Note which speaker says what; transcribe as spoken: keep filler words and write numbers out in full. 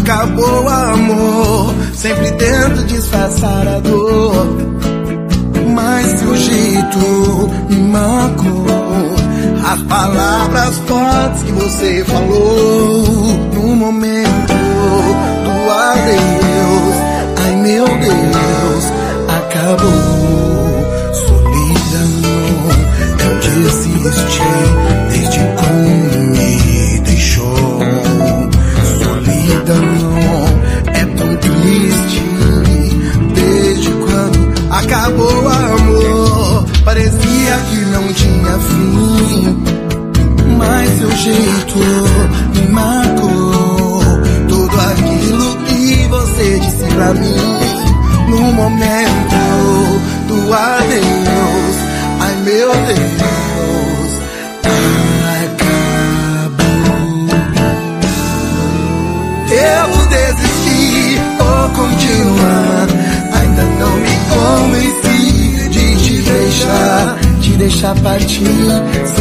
Speaker 1: acabou o amor, sempre tento disfarçar a dor, mas seu jeito me marcou. As palavras fortes que você falou no momento do adeus, ai meu Deus, acabou. Solidão, eu desisti desde quando me deixou. Solidão, é tão triste desde quando acabou o amor. Parecia que não tinha fim, mas seu jeito me marcou. Tudo aquilo que você disse pra mim no momento do adeus, ai meu Deus, acabou. Eu desisti, vou continuar, ainda não me convenci de te deixar, te deixar partir.